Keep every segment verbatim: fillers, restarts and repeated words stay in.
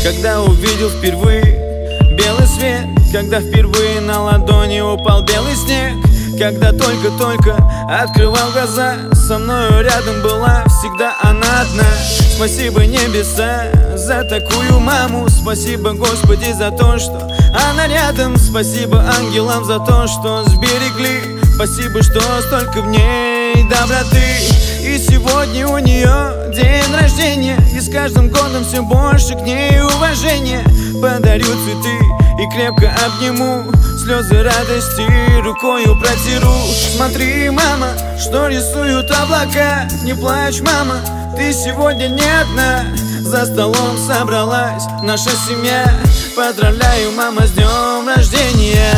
когда увидел впервые белый свет, когда впервые на ладони упал белый снег, когда только-только открывал глаза, со мною рядом была всегда она одна. Спасибо небеса за такую маму, спасибо, Господи, за то, что она рядом, спасибо ангелам за то, что сберегли, спасибо, что столько в ней доброты. И сегодня у нее день рождения, и с каждым годом все больше к ней уважения. Подарю цветы и крепко обниму, слезы радости рукою протиру. Смотри, мама, что рисуют облака, не плачь, мама, ты сегодня не одна. За столом собралась наша семья, поздравляю, мама, с днем рождения.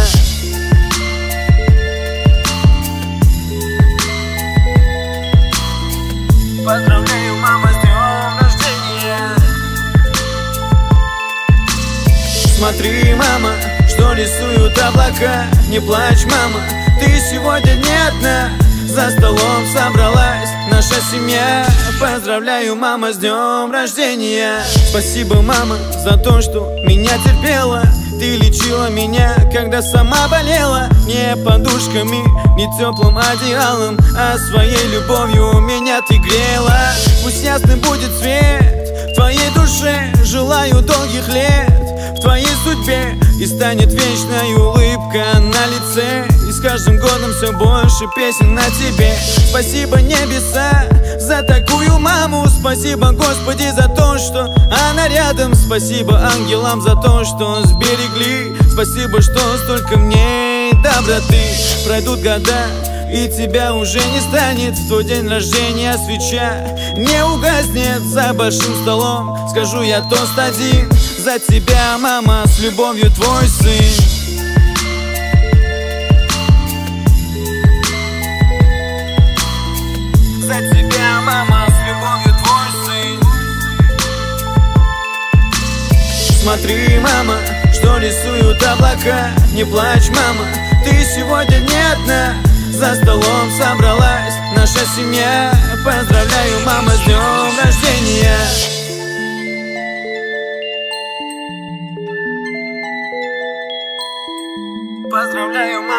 Поздравляю, мама, с днем рождения. Смотри, мама, что рисуют облака, не плачь, мама, ты сегодня не одна. За столом собралась наша семья, поздравляю, мама, с днем рождения. Спасибо, мама, за то, что меня терпела, ты лечила меня, когда сама болела. Не подушками, не теплым одеялом, а своей любовью меня ты грела. Пусть ясным будет свет в твоей душе, желаю долгих лет в твоей судьбе, и станет вечной улыбка на лице, и с каждым годом все больше песен на тебе. Спасибо небеса за такую маму, спасибо, Господи, за то, что она рядом, спасибо ангелам за то, что сберегли, спасибо, что столько в ней доброты. Пройдут года, и тебя уже не станет, в твой день рождения свеча не угаснет. За большим столом скажу я тост один: за тебя, мама, с любовью, твой сын. За тебя, мама, с любовью, твой сын. Смотри, мама, что рисуют облака, не плачь, мама, ты сегодня не одна. За столом собралась наша семья, поздравляю, мама, с днем рождения. Поздравляю, мама.